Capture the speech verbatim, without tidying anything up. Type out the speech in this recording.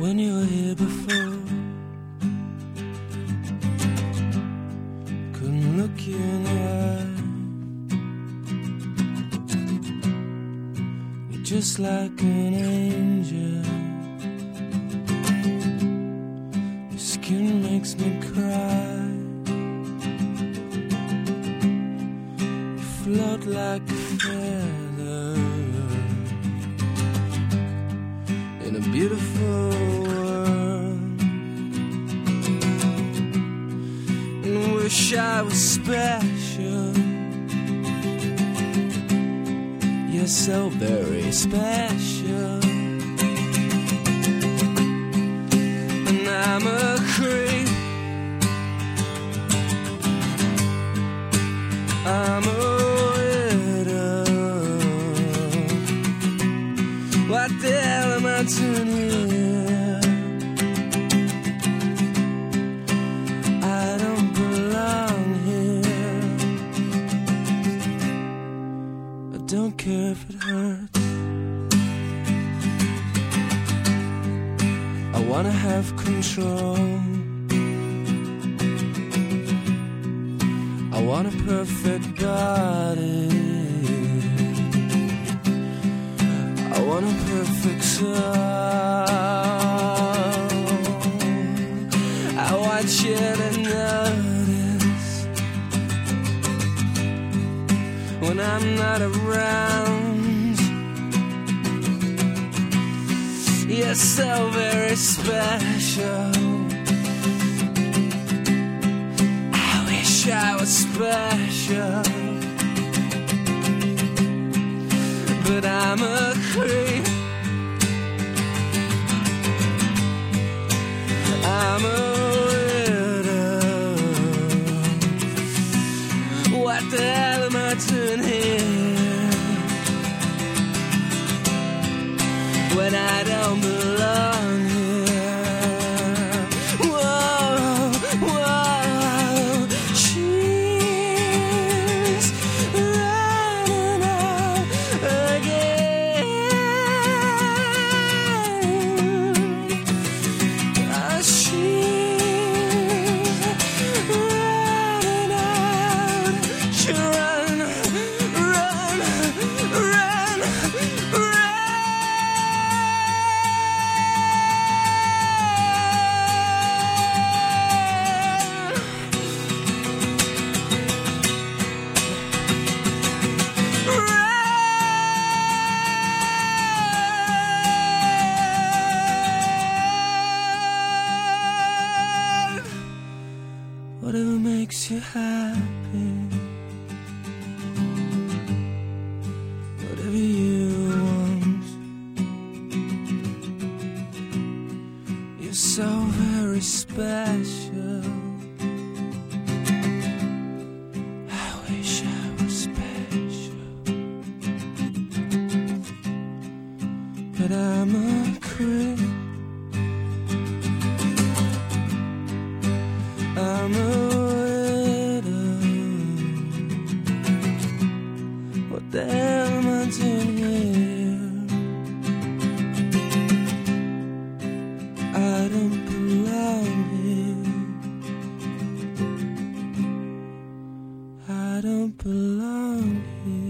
when you were here before. Couldn't look you in the eye. You're just like an angel. Your skin makes me cry. You float like a feather in a beautiful world. And wish I was special. You're so very special. And I'm a creep. I'm a widow. What the hell am I doing here? I don't belong here. I don't care if it hurts. I wanna have control. I want a perfect body. I want a perfect soul. I want you to notice when I'm not around. You're so very special. I was special, but I'm a creep. I'm a widow. What the hell am I doing here when I don't belong here? Whoa, whoa. Whatever makes you happy, whatever you want. You're so very special. I wish I was special, but I'm a creep. I'm a widow. What the hell am I doing here? I don't belong here. I don't belong here.